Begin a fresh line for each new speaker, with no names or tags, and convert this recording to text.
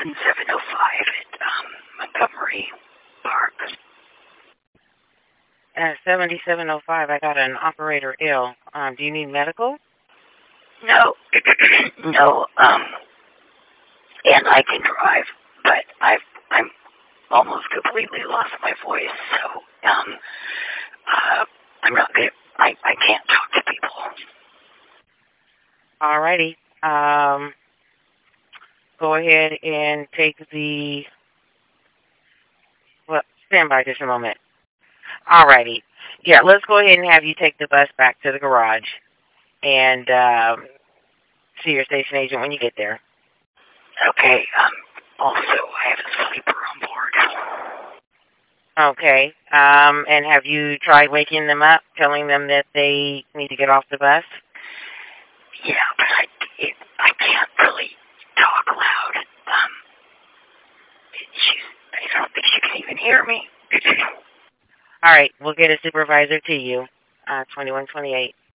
7705 at Montgomery Park.
At 7705, I got an operator ill. Do you need medical?
No, no, and I can drive, but I'm almost completely lost my voice, so, I'm not good. I can't talk to people.
Alrighty. Go ahead and take the... Well, stand by just a moment. Alrighty. Yeah, let's go ahead and have you take the bus back to the garage and see your station agent when you get there.
Okay, also, I have a sleeper on board.
Okay. And have you tried waking them up, telling them that they need to get off the bus?
Yeah, but I can't really talk loud. I don't think she can even hear me.
All right, we'll get a supervisor to you. 2128.